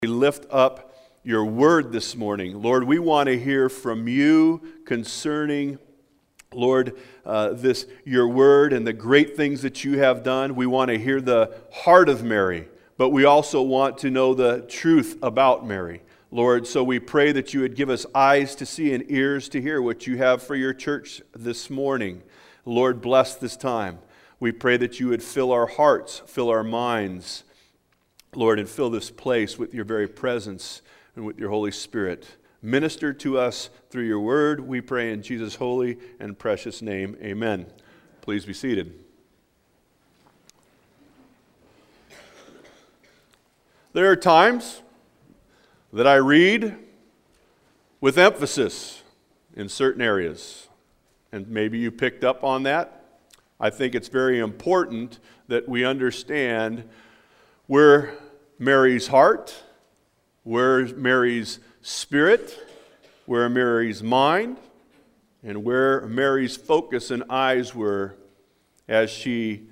We lift up your word this morning. Lord, we want to hear from you concerning, Lord, your word and the great things that you have done. We want to hear the heart of Mary, but we also want to know the truth about Mary. Lord, so we pray that you would give us eyes to see and ears to hear what you have for your church this morning. Lord, bless this time. We pray that you would fill our hearts, fill our minds, Lord, and fill this place with your very presence and with your Holy Spirit. Minister to us through your word, we pray in Jesus' holy and precious name. Amen. Please be seated. There are times that I read with emphasis in certain areas, and maybe you picked up on that. I think it's very important that we understand where Mary's heart, where Mary's spirit, where Mary's mind, and where Mary's focus and eyes were as she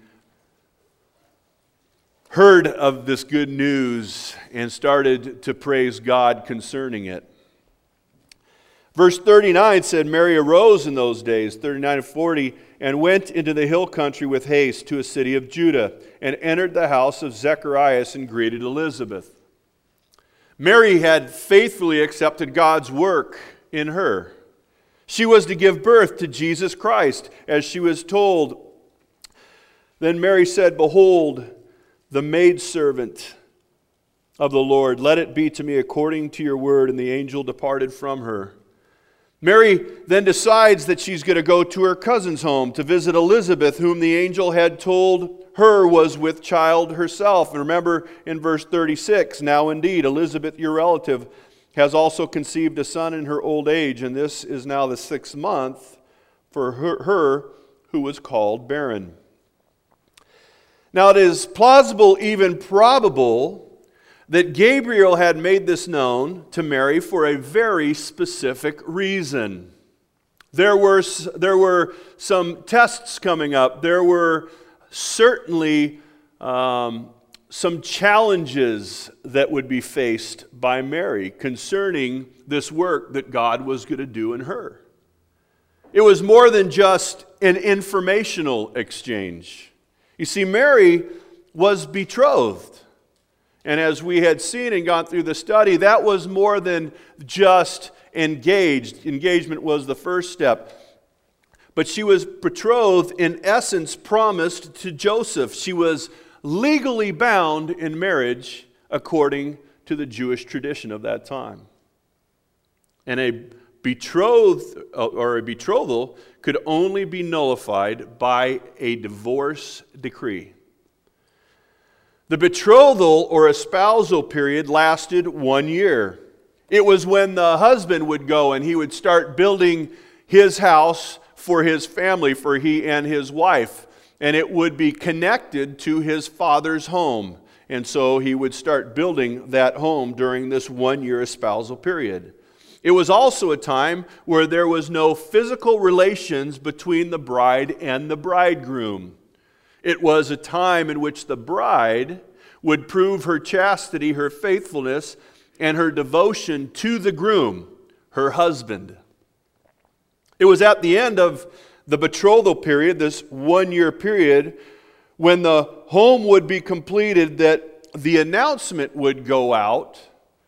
heard of this good news and started to praise God concerning it. Verse 39 said, Mary arose in those days, 39 and 40, and went into the hill country with haste to a city of Judah, and entered the house of Zacharias and greeted Elizabeth. Mary had faithfully accepted God's work in her. She was to give birth to Jesus Christ, as she was told. Then Mary said, Behold, the maidservant of the Lord, let it be to me according to your word. And the angel departed from her. Mary then decides that she's going to go to her cousin's home to visit Elizabeth, whom the angel had told her was with child herself. And remember in verse 36, now indeed Elizabeth, your relative, has also conceived a son in her old age, and this is now the 6th month for her who was called barren. Now it is plausible, even probable, that Gabriel had made this known to Mary for a very specific reason. There were some tests coming up. There were certainly some challenges that would be faced by Mary concerning this work that God was going to do in her. It was more than just an informational exchange. You see, Mary was betrothed. And as we had seen and gone through the study, that was more than just engaged. Engagement was the first step. But she was betrothed, in essence, promised to Joseph. She was legally bound in marriage according to the Jewish tradition of that time. And a betrothal could only be nullified by a divorce decree. The betrothal or espousal period lasted 1 year. It was when the husband would go and he would start building his house for his family, for he and his wife. And it would be connected to his father's home. And so he would start building that home during this 1 year espousal period. It was also a time where there was no physical relations between the bride and the bridegroom. It was a time in which the bride would prove her chastity, her faithfulness, and her devotion to the groom, her husband. It was at the end of the betrothal period, this 1 year period, when the home would be completed, that the announcement would go out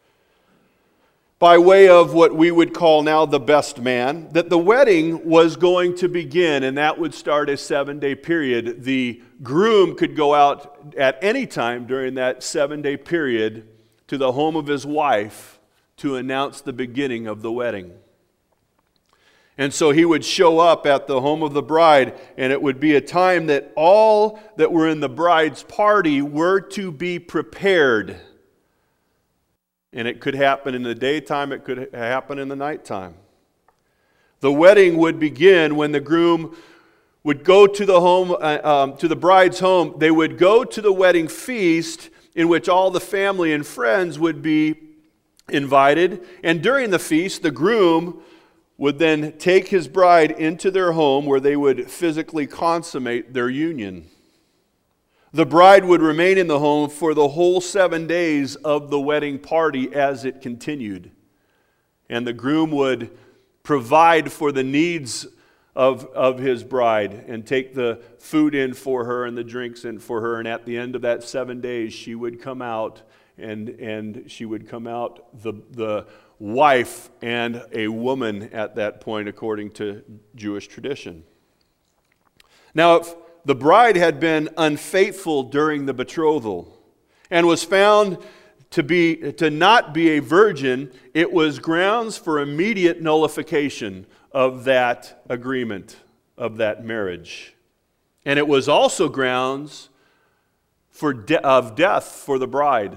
by way of what we would call now the best man, that the wedding was going to begin, and that would start a 7-day period. The groom could go out at any time during that 7-day period to the home of his wife to announce the beginning of the wedding. And so he would show up at the home of the bride, and it would be a time that all that were in the bride's party were to be prepared. And it could happen in the daytime, it could happen in the nighttime. The wedding would begin when the groom would go to the home, to the bride's home. They would go to the wedding feast in which all the family and friends would be invited. And during the feast, the groom would then take his bride into their home where they would physically consummate their union. The bride would remain in the home for the whole 7 days of the wedding party as it continued. And the groom would provide for the needs of his bride and take the food in for her and the drinks in for her. And at the end of that 7 days, she would come out and she would come out the wife and a woman at that point, according to Jewish tradition. Now, if the bride had been unfaithful during the betrothal and was found to not be a virgin, it was grounds for immediate nullification of that agreement, of that marriage. And it was also grounds of death for the bride.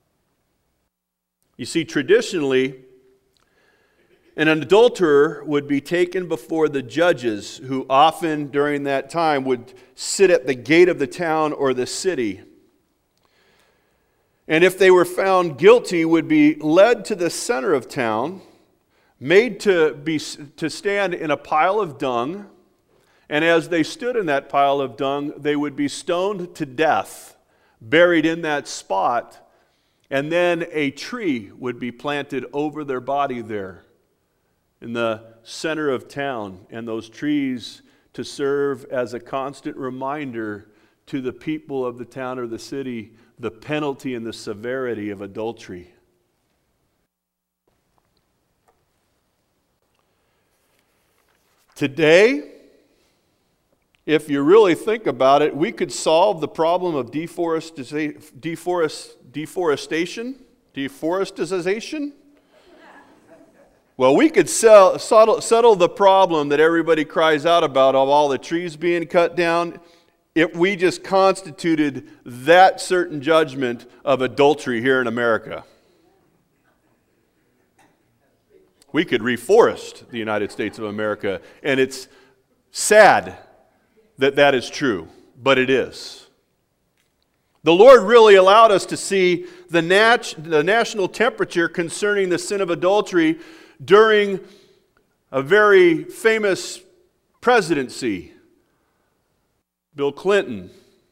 You see, traditionally, an adulterer would be taken before the judges, who often during that time would sit at the gate of the town or the city. And if they were found guilty, would be led to the center of town, made to stand in a pile of dung, and as they stood in that pile of dung, they would be stoned to death, buried in that spot, and then a tree would be planted over their body there in the center of town, and those trees to serve as a constant reminder to the people of the town or the city the penalty and the severity of adultery. Today, if you really think about it, we could solve the problem of deforestation. Well, we could settle the problem that everybody cries out about of all the trees being cut down if we just constituted that certain judgment of adultery here in America. We could reforest the United States of America, and it's sad that that is true, but it is. The Lord really allowed us to see the national temperature concerning the sin of adultery during a very famous presidency. Bill Clinton.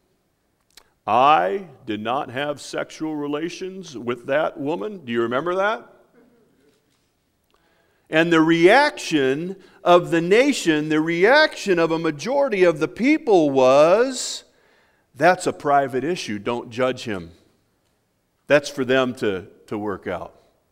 I did not have sexual relations with that woman. Do you remember that? And the reaction of the nation, the reaction of a majority of the people was, that's a private issue, don't judge him. That's for them to work out.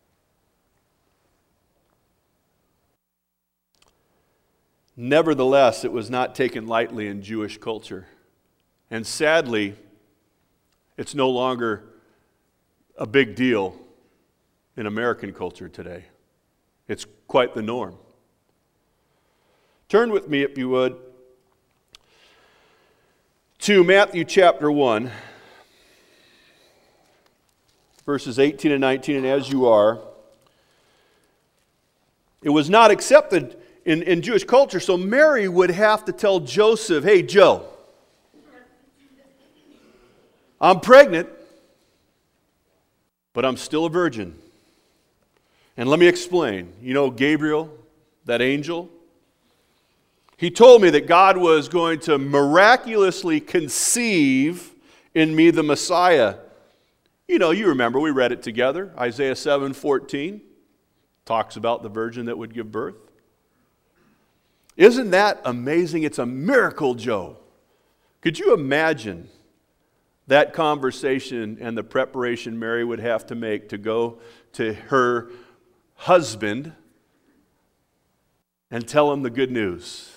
Nevertheless, it was not taken lightly in Jewish culture. And sadly, it's no longer a big deal in American culture today. It's quite the norm. Turn with me, if you would, to Matthew chapter 1, verses 18 and 19, and as you are, it was not accepted in Jewish culture, so Mary would have to tell Joseph, hey, Joe, I'm pregnant, but I'm still a virgin. And let me explain. You know Gabriel, that angel? He told me that God was going to miraculously conceive in me the Messiah. You know, you remember, we read it together. Isaiah 7:14 talks about the virgin that would give birth. Isn't that amazing? It's a miracle, Joe. Could you imagine that conversation and the preparation Mary would have to make to go to her husband and tell him the good news?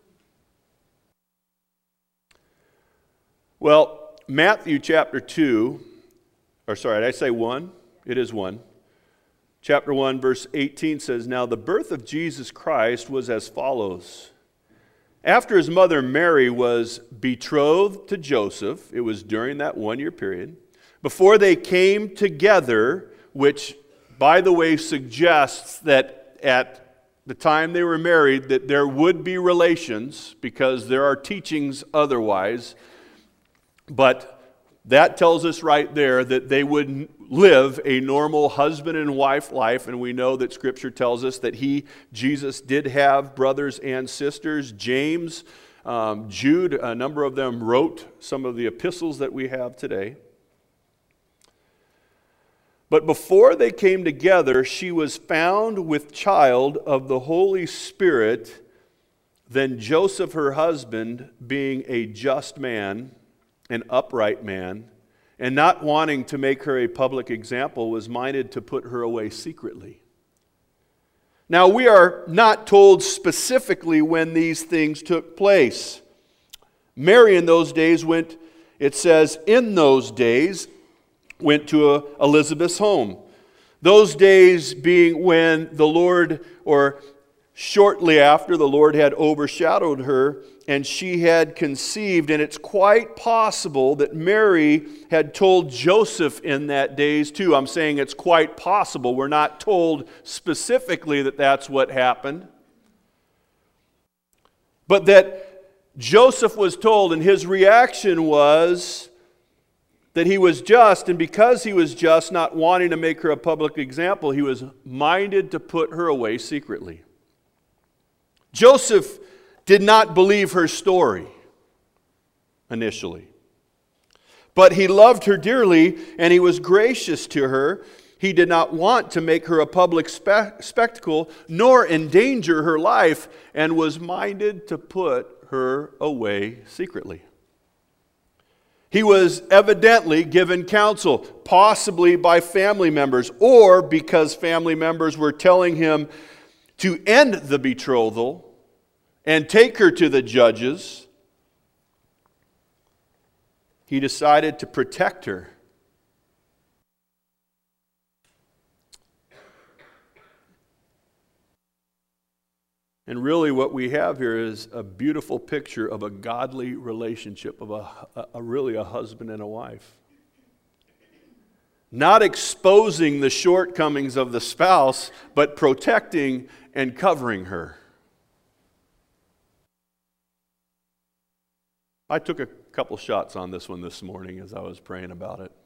Well, Matthew chapter 2, or sorry, did I say 1? It is 1. Chapter 1, verse 18 says, now the birth of Jesus Christ was as follows. After his mother Mary was betrothed to Joseph, it was during that 1 year period, before they came together, which, by the way, suggests that at the time they were married, that there would be relations, because there are teachings otherwise. But that tells us right there that they would live a normal husband and wife life, and we know that Scripture tells us that Jesus did have brothers and sisters. James Jude, a number of them wrote some of the epistles that we have today. But before they came together, she was found with child of the Holy Spirit. Then Joseph, her husband, being a just man, an upright man, and not wanting to make her a public example, was minded to put her away secretly. Now, we are not told specifically when these things took place. Mary in those days went, it says, in those days, went to Elizabeth's home. Those days being when the Lord, or shortly after, the Lord had overshadowed her, and she had conceived. And it's quite possible that Mary had told Joseph in that days too. I'm saying it's quite possible. We're not told specifically that that's what happened. But that Joseph was told, and his reaction was that he was just, and because he was just, not wanting to make her a public example, he was minded to put her away secretly. Joseph did not believe her story initially, but he loved her dearly and he was gracious to her. He did not want to make her a public spectacle nor endanger her life, and was minded to put her away secretly. He was evidently given counsel, possibly by family members, or because family members were telling him to end the betrothal and take her to the judges. He decided to protect her. And really what we have here is a beautiful picture of a godly relationship, of a husband and a wife. Not exposing the shortcomings of the spouse, but protecting and covering her. I took a couple shots on this one this morning as I was praying about it.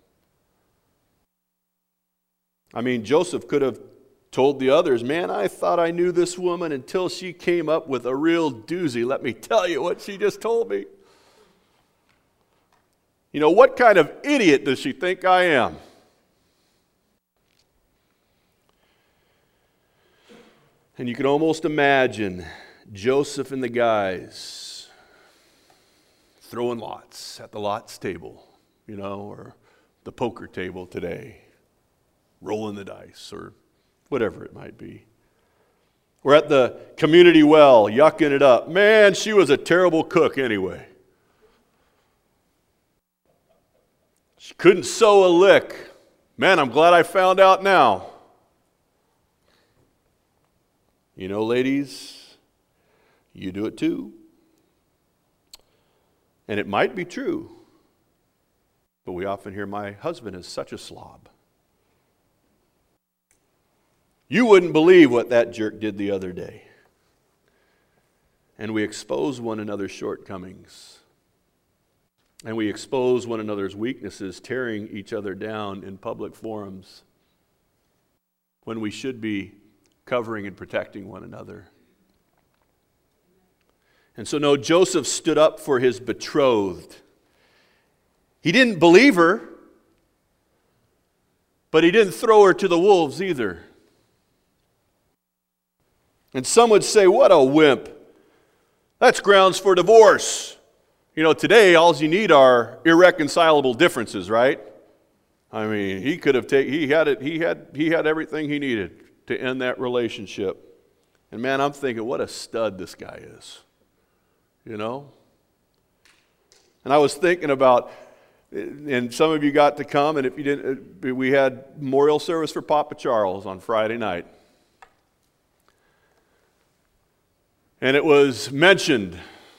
I mean, Joseph could have told the others, man, I thought I knew this woman until she came up with a real doozy. Let me tell you what she just told me. You know, what kind of idiot does she think I am? And you can almost imagine Joseph and the guys throwing lots at the lots table, you know, or the poker table today, rolling the dice, or whatever it might be. We're at the community well, yucking it up. Man, she was a terrible cook anyway. She couldn't sew a lick. Man, I'm glad I found out now. You know, ladies, you do it too. And it might be true, but we often hear, my husband is such a slob. You wouldn't believe what that jerk did the other day. And we expose one another's shortcomings. And we expose one another's weaknesses, tearing each other down in public forums, when we should be covering and protecting one another. And so, no, Joseph stood up for his betrothed. He didn't believe her, but he didn't throw her to the wolves either. And some would say, what a wimp. That's grounds for divorce. You know, today, all you need are irreconcilable differences, right? I mean, he could have he had everything he needed to end that relationship. And man, I'm thinking, what a stud this guy is. You know? And I was thinking about, and some of you got to come, and if you didn't, we had memorial service for Papa Charles on Friday night. And it was mentioned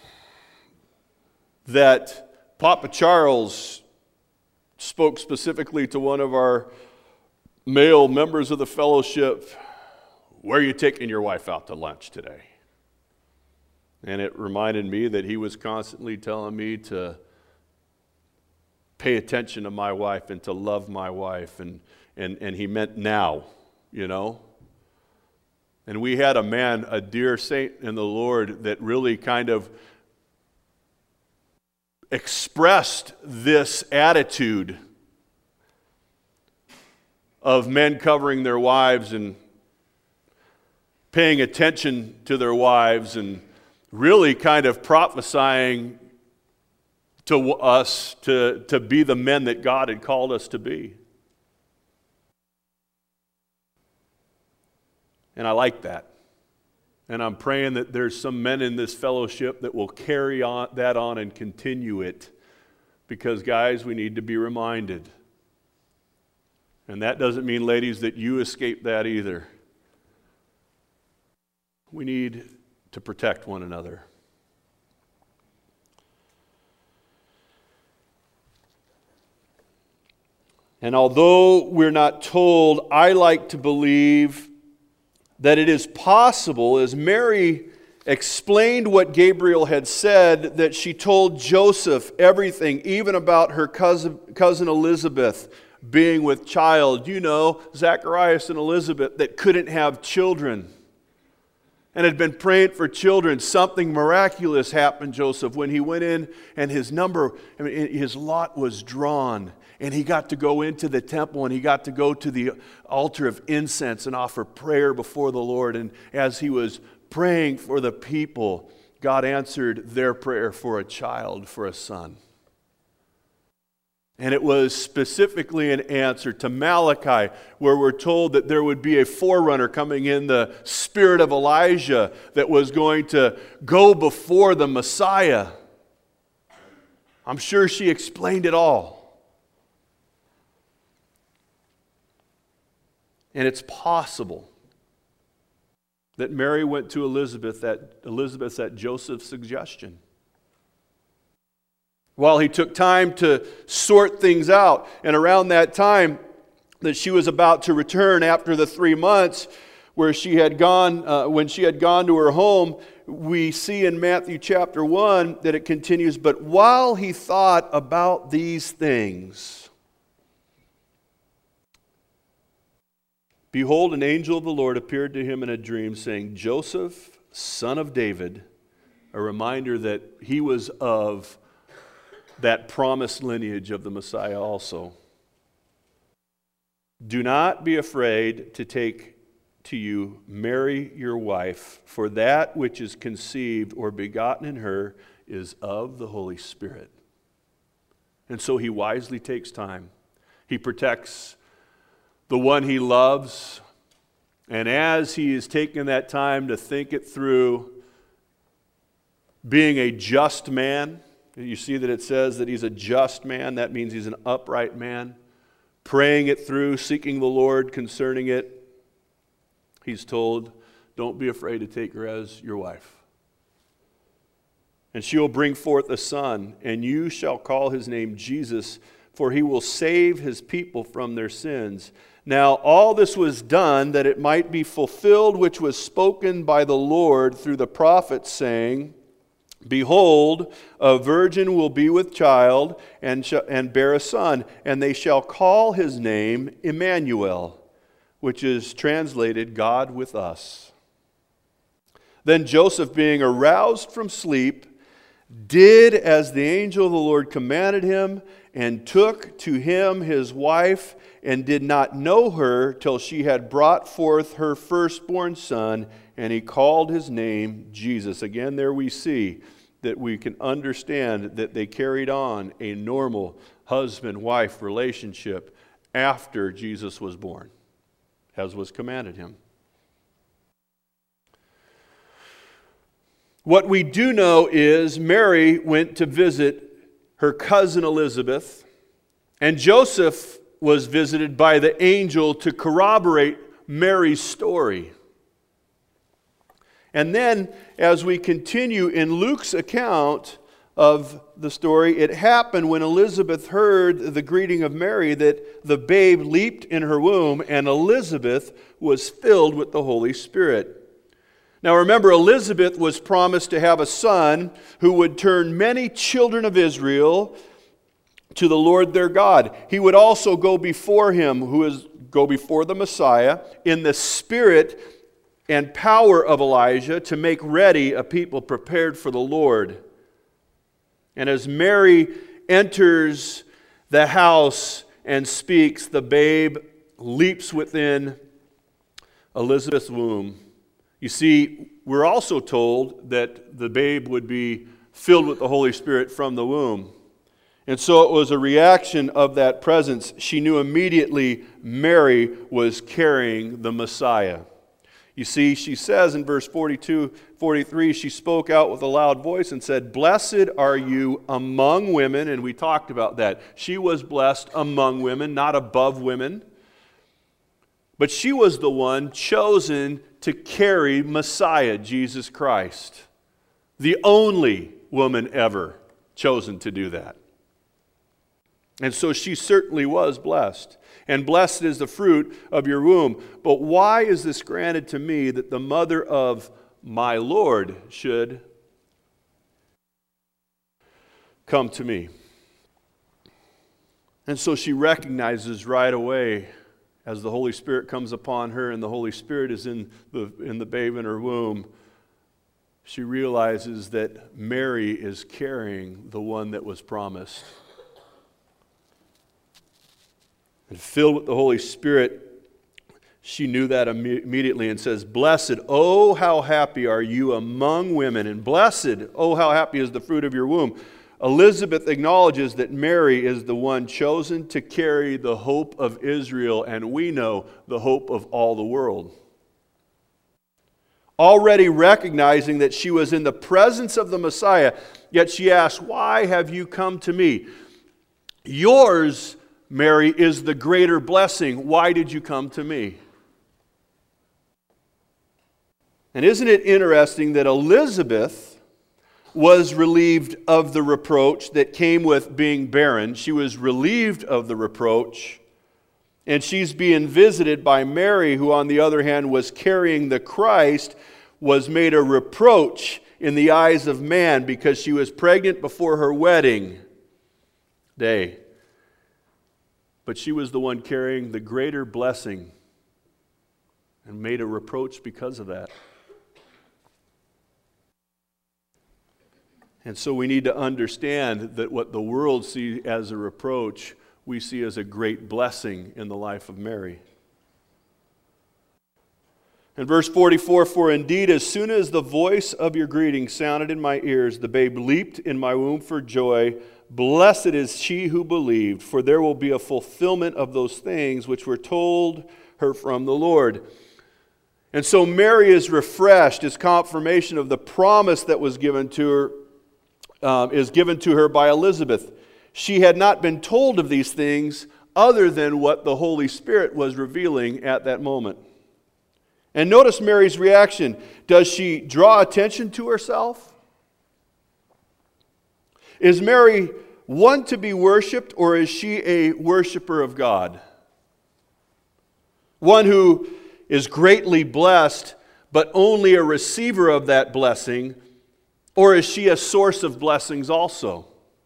that Papa Charles spoke specifically to one of our male members of the fellowship, where are you taking your wife out to lunch today? And it reminded me that he was constantly telling me to pay attention to my wife and to love my wife. And he meant now, you know. And we had a man, a dear saint in the Lord, that really kind of expressed this attitude of men covering their wives and paying attention to their wives and really kind of prophesying to us to be the men that God had called us to be. And I like that. And I'm praying that there's some men in this fellowship that will carry that on and continue it. Because, guys, we need to be reminded. And that doesn't mean, ladies, that you escape that either. We need to protect one another. And although we're not told, I like to believe that it is possible, as Mary explained what Gabriel had said, that she told Joseph everything, even about her cousin Elizabeth being with child. You know, Zacharias and Elizabeth that couldn't have children and had been praying for children. Something miraculous happened, Joseph, when he went in and his lot was drawn. And he got to go into the temple and he got to go to the altar of incense and offer prayer before the Lord. And as he was praying for the people, God answered their prayer for a child, for a son. And it was specifically an answer to Malachi, where we're told that there would be a forerunner coming in the spirit of Elijah that was going to go before the Messiah. I'm sure she explained it all. And it's possible that Mary went to Elizabeth at Joseph's suggestion. While he took time to sort things out, and around that time that she was about to return after the 3 months where she had gone, when she had gone to her home, we see in Matthew chapter 1 that it continues, but while he thought about these things, behold, an angel of the Lord appeared to him in a dream, saying, Joseph, son of David, a reminder that he was of that promised lineage of the Messiah also. Do not be afraid to take to you Mary your wife, for that which is conceived or begotten in her is of the Holy Spirit. And so he wisely takes time. He protects the one he loves, and as he is taking that time to think it through, being a just man, you see that it says that he's a just man. That means he's an upright man. Praying it through, seeking the Lord concerning it, he's told, don't be afraid to take her as your wife. And she will bring forth a son, and you shall call his name Jesus, for he will save his people from their sins. Now all this was done that it might be fulfilled which was spoken by the Lord through the prophet, saying, behold, a virgin will be with child and bear a son, and they shall call his name Emmanuel, which is translated God with us. Then Joseph, being aroused from sleep, did as the angel of the Lord commanded him, and took to him his wife, and did not know her till she had brought forth her firstborn son, and he called his name Jesus. Again, there we see that we can understand that they carried on a normal husband-wife relationship after Jesus was born, as was commanded him. What we do know is Mary went to visit her cousin Elizabeth, and Joseph was visited by the angel to corroborate Mary's story. And then, as we continue in Luke's account of the story, it happened when Elizabeth heard the greeting of Mary that the babe leaped in her womb, and Elizabeth was filled with the Holy Spirit. Now remember, Elizabeth was promised to have a son who would turn many children of Israel to the Lord their God. He would also go before him, go before the Messiah, in the spirit and power of Elijah, to make ready a people prepared for the Lord. And as Mary enters the house and speaks, the babe leaps within Elizabeth's womb. You see, we're also told that the babe would be filled with the Holy Spirit from the womb. And so it was a reaction of that presence. She knew immediately Mary was carrying the Messiah. You see, she says in verse 42, 43, she spoke out with a loud voice and said, "Blessed are you among women." And we talked about that. She was blessed among women, not above women. But she was the one chosen to carry Messiah, Jesus Christ. The only woman ever chosen to do that. And so she certainly was blessed. And blessed is the fruit of your womb. But why is this granted to me that the mother of my Lord should come to me? And so she recognizes right away, as the Holy Spirit comes upon her and the Holy Spirit is in the babe in her womb, she realizes that Mary is carrying the one that was promised. And filled with the Holy Spirit, she knew that immediately and says, "Blessed, oh how happy are you among women, and blessed, oh how happy is the fruit of your womb." Elizabeth acknowledges that Mary is the one chosen to carry the hope of Israel, and we know the hope of all the world. Already recognizing that she was in the presence of the Messiah, yet she asks, "Why have you come to me? Yours, Mary, is the greater blessing. Why did you come to me?" And isn't it interesting that Elizabeth was relieved of the reproach that came with being barren? She was relieved of the reproach, and she's being visited by Mary, who on the other hand was carrying the Christ, was made a reproach in the eyes of man because she was pregnant before her wedding day. But she was the one carrying the greater blessing and made a reproach because of that. And so we need to understand that what the world sees as a reproach, we see as a great blessing in the life of Mary. In verse 44, "For indeed, as soon as the voice of your greeting sounded in my ears, the babe leaped in my womb for joy. Blessed is she who believed, for there will be a fulfillment of those things which were told her from the Lord." And so Mary is refreshed as confirmation of the promise that was given to her, is given to her by Elizabeth. She had not been told of these things other than what the Holy Spirit was revealing at that moment. And notice Mary's reaction. Does she draw attention to herself? Is Mary one to be worshipped, or is she a worshiper of God? One who is greatly blessed, but only a receiver of that blessing, or is she a source of blessings also?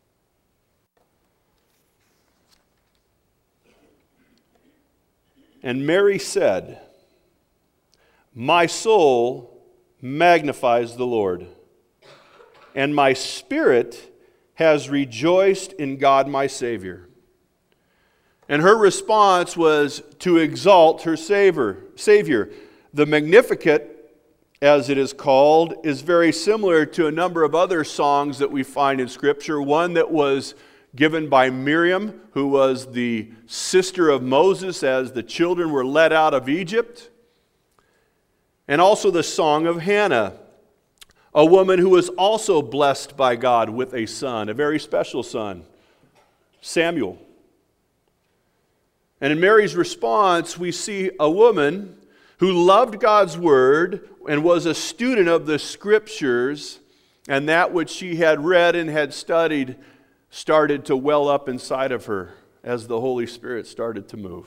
And Mary said, "My soul magnifies the Lord, and my spirit has rejoiced in God my Savior." And her response was to exalt her Savior. The Magnificat, as it is called, is very similar to a number of other songs that we find in Scripture. One that was given by Miriam, who was the sister of Moses as the children were led out of Egypt. And also the song of Hannah, a woman who was also blessed by God with a son, a very special son, Samuel. And in Mary's response, we see a woman who loved God's word and was a student of the Scriptures, and that which she had read and had studied started to well up inside of her as the Holy Spirit started to move.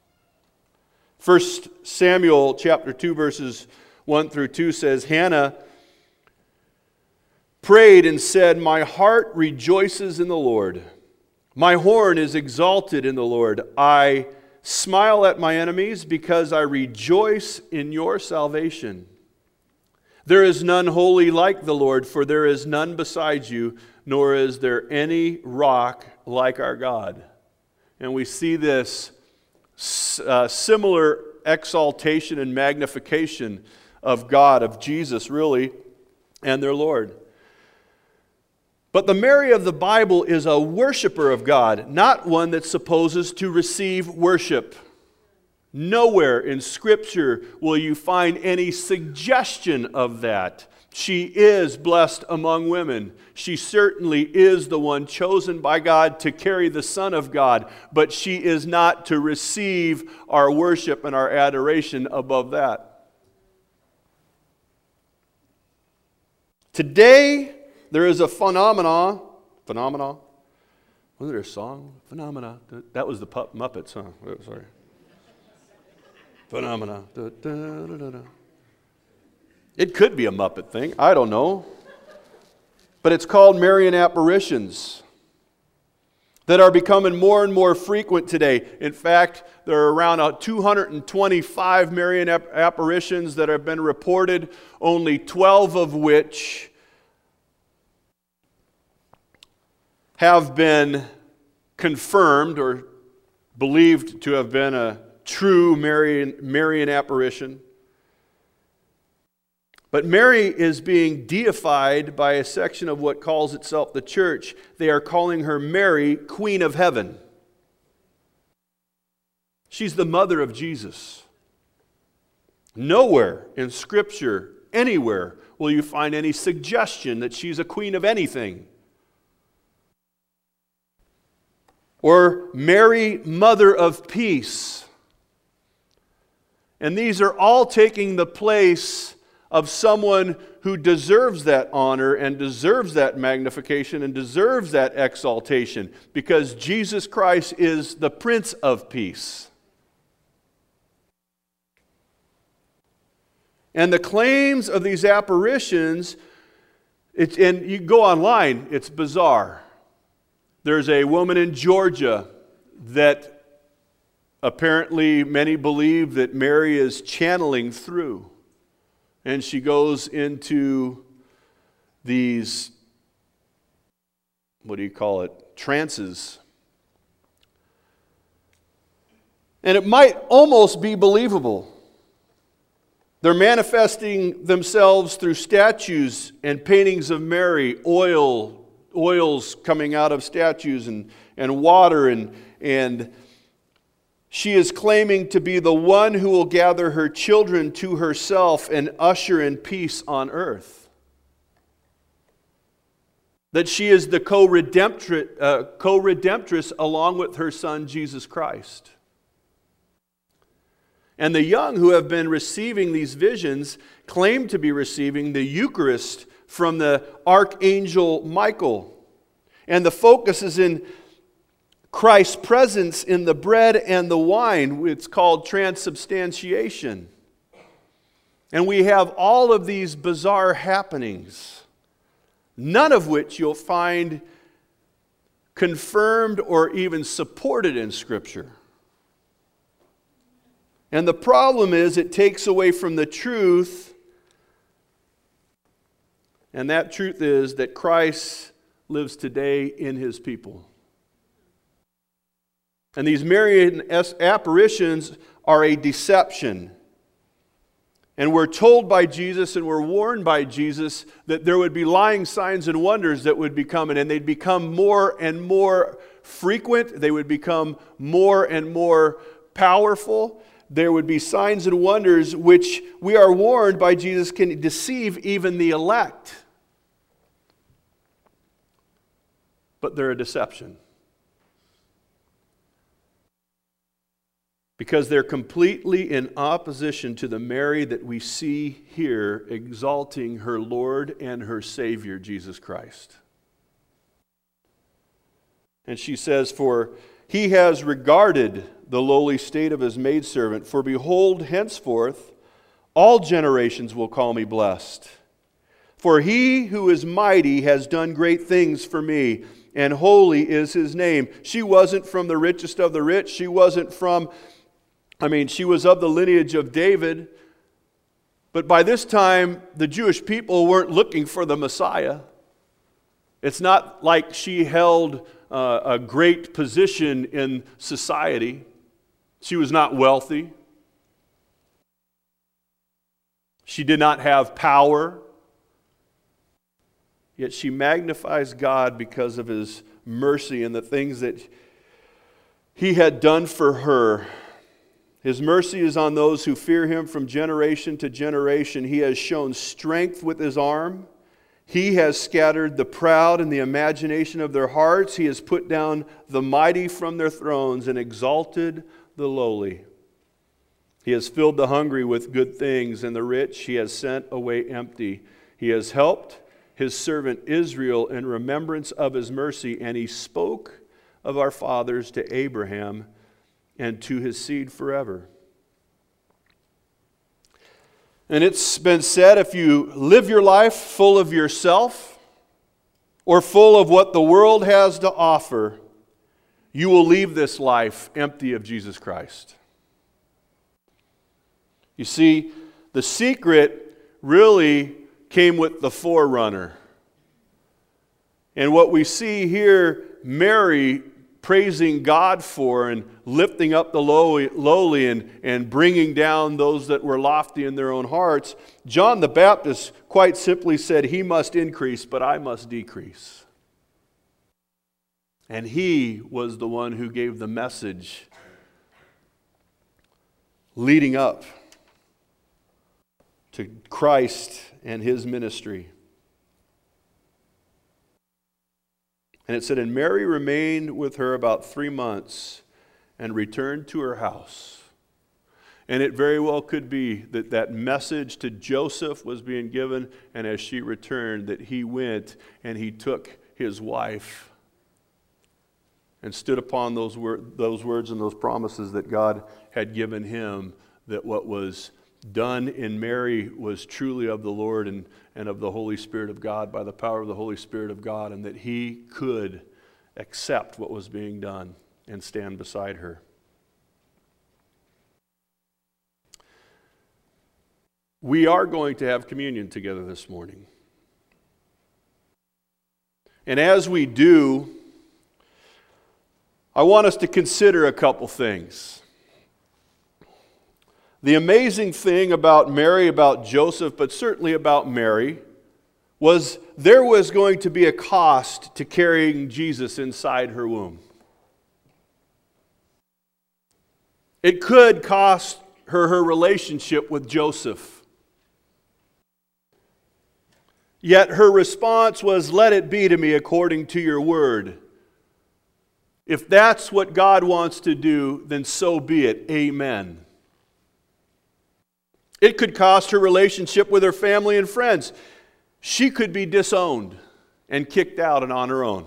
1 Samuel chapter 2 verses 1 through 2 says, "Hannah prayed and said, 'My heart rejoices in the Lord. My horn is exalted in the Lord. I smile at my enemies because I rejoice in your salvation. There is none holy like the Lord, for there is none beside you, nor is there any rock like our God. And we see this similar exaltation and magnification of God, of Jesus really, and their Lord. But the Mary of the Bible is a worshiper of God, not one that supposes to receive worship. Nowhere in Scripture will you find any suggestion of that. She is blessed among women. She certainly is the one chosen by God to carry the Son of God, but she is not to receive our worship and our adoration above that. Today, there is a phenomenon. Wasn't there a song? Phenomena. That was the Muppet song. Sorry. Phenomena. It could be a Muppet thing. I don't know. But it's called Marian apparitions that are becoming more and more frequent today. In fact, there are around 225 Marian apparitions that have been reported, only 12 of which have been confirmed or believed to have been a true Marian apparition. But Mary is being deified by a section of what calls itself the church. They are calling her Mary, Queen of Heaven. She's the mother of Jesus. Nowhere in Scripture, anywhere, will you find any suggestion that she's a queen of anything. Or Mary, Mother of Peace. And these are all taking the place of someone who deserves that honor and deserves that magnification and deserves that exaltation, because Jesus Christ is the Prince of Peace. And the claims of these apparitions, and you go online, it's bizarre. There's a woman in Georgia that apparently many believe that Mary is channeling through. And she goes into these, trances. And it might almost be believable. They're manifesting themselves through statues and paintings of Mary, oils coming out of statues and water, and she is claiming to be the one who will gather her children to herself and usher in peace on earth. That she is the co-redemptress along with her Son, Jesus Christ. And the young who have been receiving these visions claim to be receiving the Eucharist from the Archangel Michael. And the focus is in Christ's presence in the bread and the wine. It's called transubstantiation. And we have all of these bizarre happenings, none of which you'll find confirmed or even supported in Scripture. And the problem is it takes away from the truth, and that truth is that Christ lives today in His people. And these Marian apparitions are a deception. And we're told by Jesus and we're warned by Jesus that there would be lying signs and wonders that would be coming, and they'd become more and more frequent. They would become more and more powerful. There would be signs and wonders which we are warned by Jesus can deceive even the elect. But they're a deception. Because they're completely in opposition to the Mary that we see here exalting her Lord and her Savior, Jesus Christ. And she says, "For He has regarded the lowly state of His maidservant. For behold, henceforth all generations will call me blessed. For He who is mighty has done great things for me, and holy is His name." She wasn't from the richest of the rich. She was of the lineage of David. But by this time, the Jewish people weren't looking for the Messiah. It's not like she held a great position in society. She was not wealthy. She did not have power. Yet she magnifies God because of His mercy and the things that He had done for her. His mercy is on those who fear Him from generation to generation. He has shown strength with His arm. He has scattered the proud in the imagination of their hearts. He has put down the mighty from their thrones and exalted the lowly. He has filled the hungry with good things, and the rich He has sent away empty. He has helped His servant Israel in remembrance of His mercy, and He spoke of our fathers to Abraham and to his seed forever. And it's been said, if you live your life full of yourself or full of what the world has to offer, you will leave this life empty of Jesus Christ. You see, the secret really came with the forerunner. And what we see here, Mary praising God for and lifting up the lowly and bringing down those that were lofty in their own hearts, John the Baptist quite simply said, He must increase, but I must decrease. And he was the one who gave the message leading up to Christ and His ministry. And it said, and Mary remained with her about 3 months and returned to her house. And it very well could be that that message to Joseph was being given, and as she returned, that he went and he took his wife and stood upon those words and those promises that God had given him, that what was done in Mary was truly of the Lord and of the Holy Spirit of God, by the power of the Holy Spirit of God, and that he could accept what was being done and stand beside her. We are going to have communion together this morning. And as we do, I want us to consider a couple things. The amazing thing about Mary, about Joseph, but certainly about Mary, was there was going to be a cost to carrying Jesus inside her womb. It could cost her her relationship with Joseph. Yet her response was, let it be to me according to your word. If that's what God wants to do, then so be it. Amen. It could cost her relationship with her family and friends. She could be disowned and kicked out and on her own.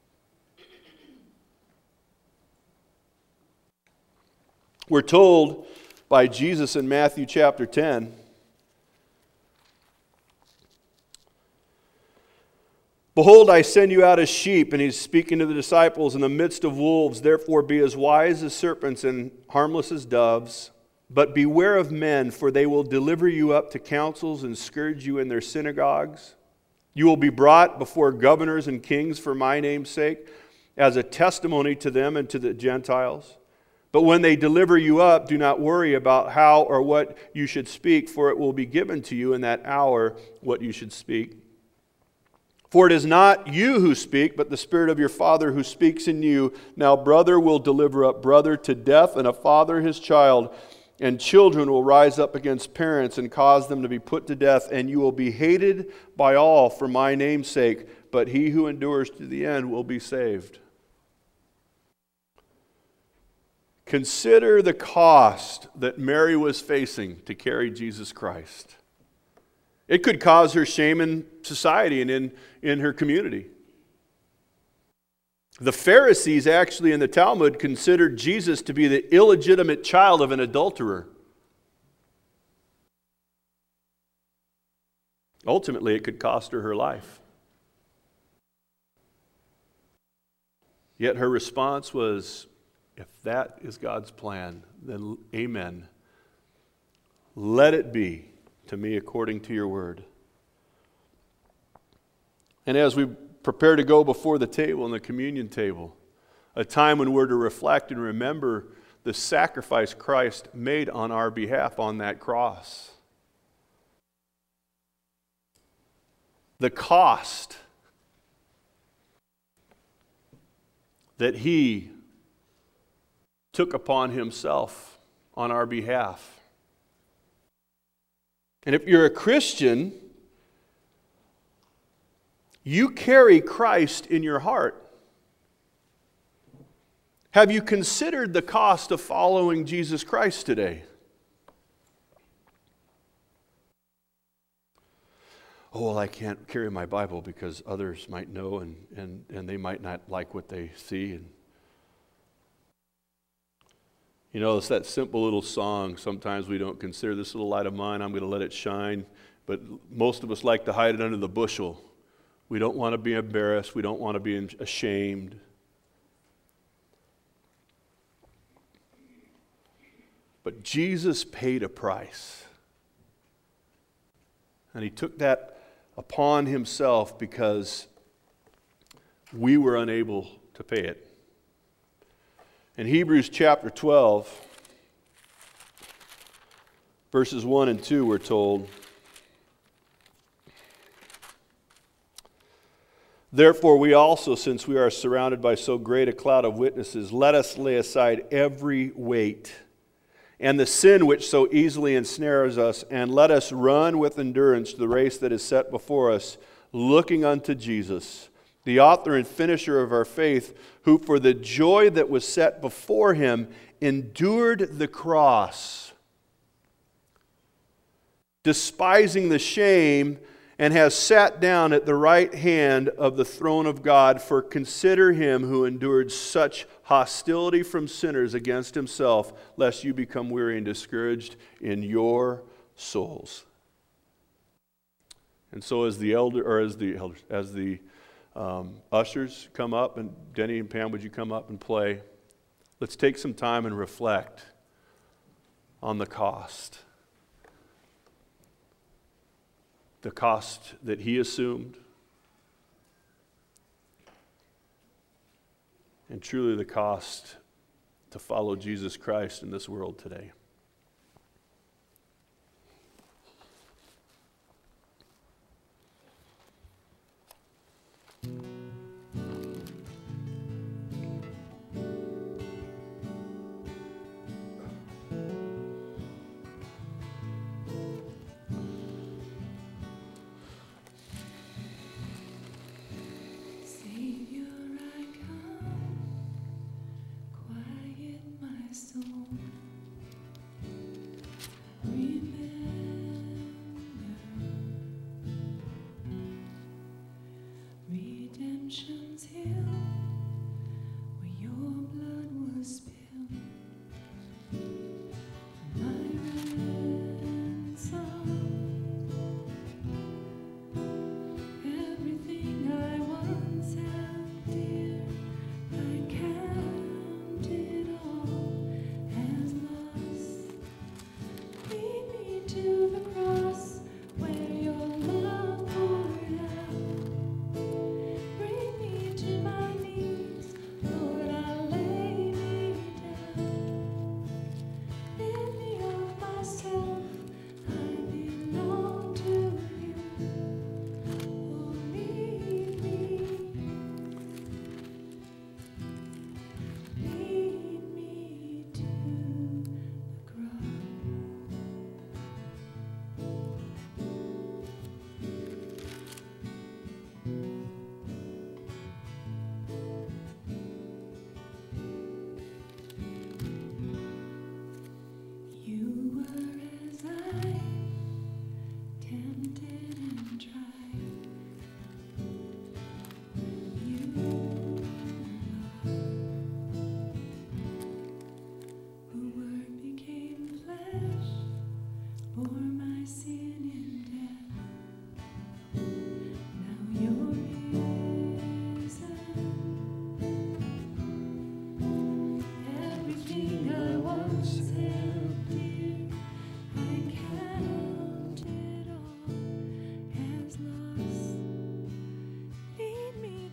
We're told by Jesus in Matthew chapter 10, behold, I send you out as sheep, and he's speaking to the disciples, in the midst of wolves. Therefore be as wise as serpents and harmless as doves. But beware of men, for they will deliver you up to councils and scourge you in their synagogues. You will be brought before governors and kings for my name's sake, as a testimony to them and to the Gentiles. But when they deliver you up, do not worry about how or what you should speak, for it will be given to you in that hour what you should speak. For it is not you who speak, but the Spirit of your Father who speaks in you. Now brother will deliver up brother to death, and a father his child. And children will rise up against parents and cause them to be put to death, and you will be hated by all for my name's sake, but he who endures to the end will be saved. Consider the cost that Mary was facing to carry Jesus Christ. It could cause her shame in society and in her community. The Pharisees actually in the Talmud considered Jesus to be the illegitimate child of an adulterer. Ultimately, it could cost her her life. Yet her response was, if that is God's plan, then amen. Let it be to me according to your word. And as we prepare to go before the table and the communion table, a time when we're to reflect and remember the sacrifice Christ made on our behalf on that cross. The cost that He took upon Himself on our behalf. And if you're a Christian, you carry Christ in your heart. Have you considered the cost of following Jesus Christ today? Oh, well, I can't carry my Bible because others might know and they might not like what they see. And you know, it's that simple little song. Sometimes we don't consider this little light of mine, I'm going to let it shine. But most of us like to hide it under the bushel. We don't want to be embarrassed. We don't want to be ashamed. But Jesus paid a price. And He took that upon Himself because we were unable to pay it. In Hebrews chapter 12, verses 1 and 2, we're told, "Therefore we also, since we are surrounded by so great a cloud of witnesses, let us lay aside every weight and the sin which so easily ensnares us, and let us run with endurance the race that is set before us, looking unto Jesus, the author and finisher of our faith, who for the joy that was set before Him endured the cross, despising the shame, and has sat down at the right hand of the throne of God. For consider Him who endured such hostility from sinners against Himself, lest you become weary and discouraged in your souls." And so as the ushers come up, and Denny and Pam, would you come up and play? Let's take some time and reflect on the cost. The cost that He assumed, and truly the cost to follow Jesus Christ in this world today. Redemption's hill, where your blood was spilled, my ransom, everything I once held dear, I count it all as lost. Lead me to the cross where your love poured out. Bring me to my knees, Lord, I lay me down. Rid me of myself, I belong to you. Oh, lead me to the cross. You were as I tempted and tried. You, Lord, who word became flesh, bore my sin in death. Now you're risen. Everything I once held dear, I count it all as lost. Lead me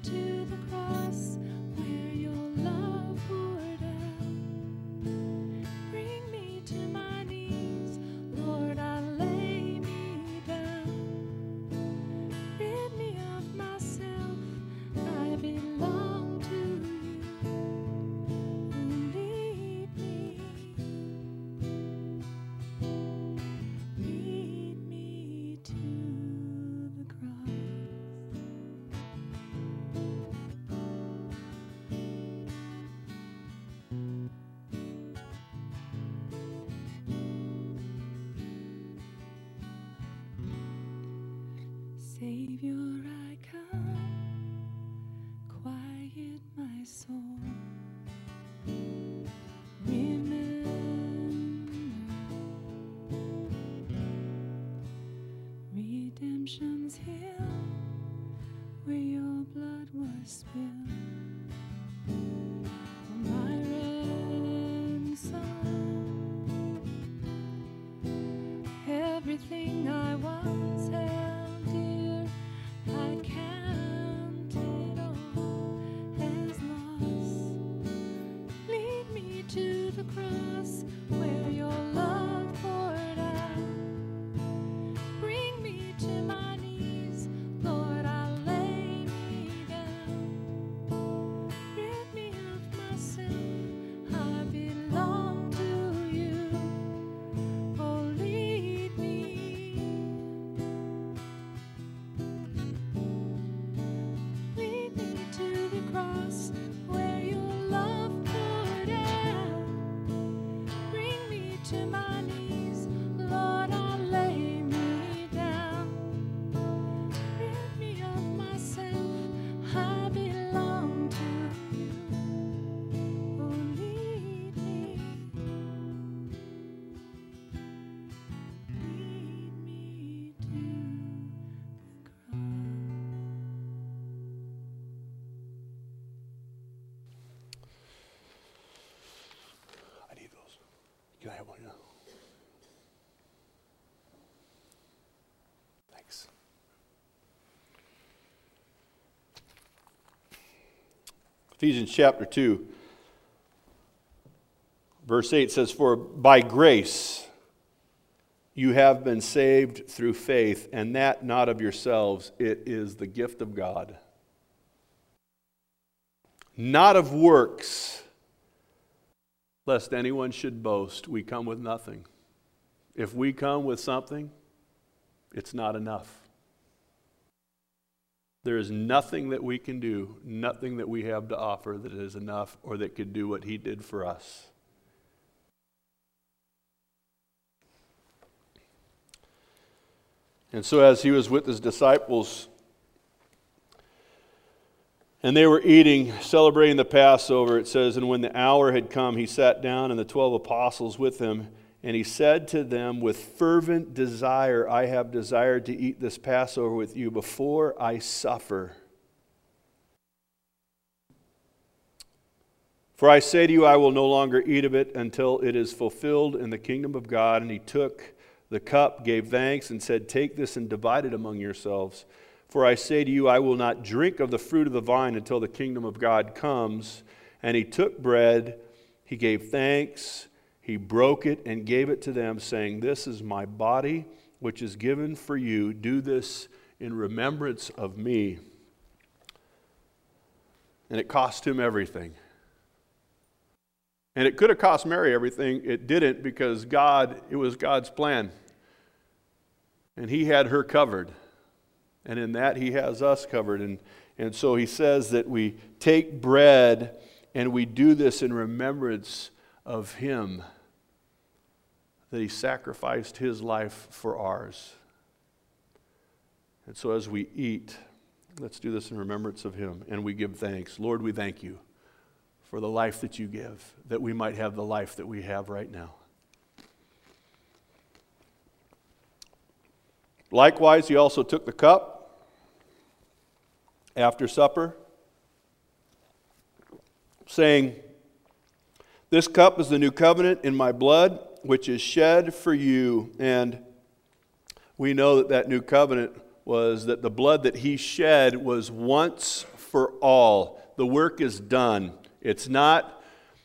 Savior, I come, quiet my soul. Remember, redemption's hill, where your blood was spilled. For my ransom, everything I once held dear, I counted all as loss. Lead me to the cross where your love poured out. Bring me to my knees, Lord, I lay me down. Rid me of myself, I belong to you. Oh, lead me. Lead me to the cross where your love poured out. Bring me to my knees, Lord, I lay me down. Rid me of myself, I belong to you. Oh, lead me. Lead me to the cross. I need those. Can I have one now? Thanks. Ephesians chapter 2, verse 8 says, "For by grace you have been saved through faith, and that not of yourselves, it is the gift of God. Not of works, lest anyone should boast." We come with nothing. If we come with something, it's not enough. There is nothing that we can do, nothing that we have to offer that is enough or that could do what he did for us. And so as he was with his disciples, and they were eating, celebrating the Passover, it says, "And when the hour had come, he sat down and the 12 apostles with him. And he said to them, with fervent desire, I have desired to eat this Passover with you before I suffer. For I say to you, I will no longer eat of it until it is fulfilled in the kingdom of God." And he took the cup, gave thanks, and said, "Take this and divide it among yourselves. For I say to you, I will not drink of the fruit of the vine until the kingdom of God comes." And he took bread, he gave thanks, he broke it and gave it to them, saying, "This is my body, which is given for you. Do this in remembrance of me." And it cost him everything. And it could have cost Mary everything. It didn't, because it was God's plan. And he had her covered. And in that he has us covered. And so he says that we take bread and we do this in remembrance of him, that he sacrificed his life for ours. And so as we eat, let's do this in remembrance of him, and we give thanks. Lord, we thank you for the life that you give, that we might have the life that we have right now. Likewise, he also took the cup after supper, saying, "This cup is the new covenant in my blood, which is shed for you." And we know that that new covenant was that the blood that he shed was once for all. The work is done. It's not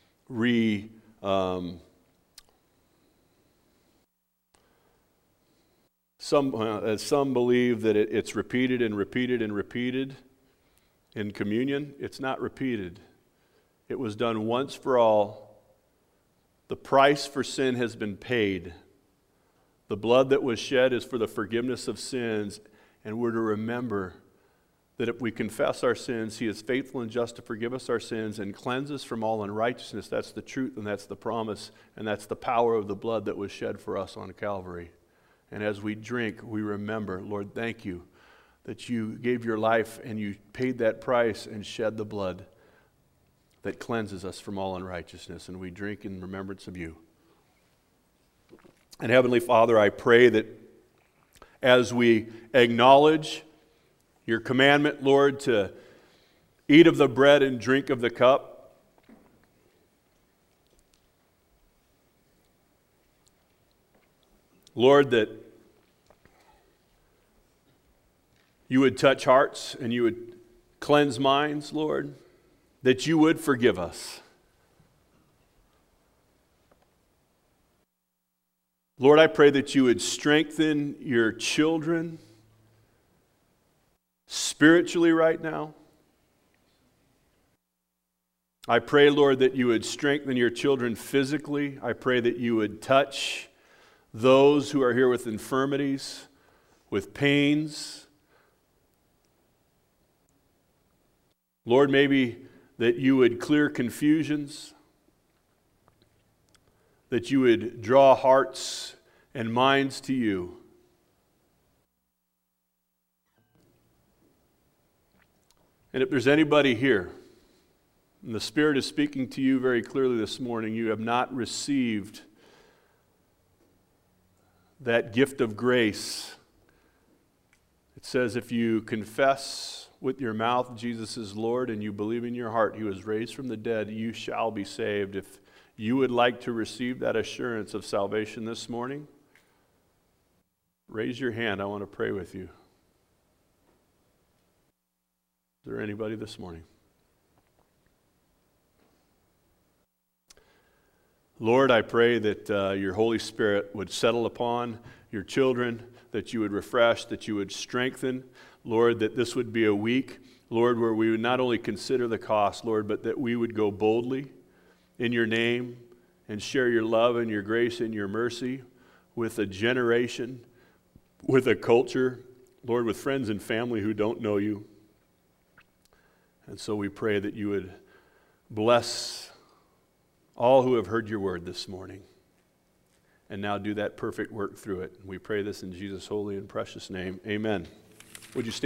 some believe that it's repeated and repeated and repeated in communion. It's not repeated. It was done once for all. The price for sin has been paid. The blood that was shed is for the forgiveness of sins, and we're to remember that if we confess our sins, he is faithful and just to forgive us our sins and cleanse us from all unrighteousness. That's the truth, and that's the promise, and that's the power of the blood that was shed for us on Calvary. And as we drink, we remember, Lord, thank you that you gave your life and you paid that price and shed the blood that cleanses us from all unrighteousness, and we drink in remembrance of you. And Heavenly Father, I pray that as we acknowledge your commandment, Lord, to eat of the bread and drink of the cup, Lord, that you would touch hearts and you would cleanse minds, Lord, that you would forgive us. Lord, I pray that you would strengthen your children spiritually right now. I pray, Lord, that you would strengthen your children physically. I pray that you would touch those who are here with infirmities, with pains. Lord, maybe that you would clear confusions, that you would draw hearts and minds to you. And if there's anybody here, and the Spirit is speaking to you very clearly this morning, you have not received that gift of grace. It says if you confess with your mouth Jesus is Lord and you believe in your heart he was raised from the dead, you shall be saved. If you would like to receive that assurance of salvation this morning, raise your hand. I want to pray with you. Is there anybody this morning? Lord, I pray that your Holy Spirit would settle upon your children, that you would refresh, that you would strengthen. Lord, that this would be a week, Lord, where we would not only consider the cost, Lord, but that we would go boldly in your name and share your love and your grace and your mercy with a generation, with a culture, Lord, with friends and family who don't know you. And so we pray that you would bless all who have heard your word this morning and now do that perfect work through it. We pray this in Jesus' holy and precious name. Amen. Would you stand?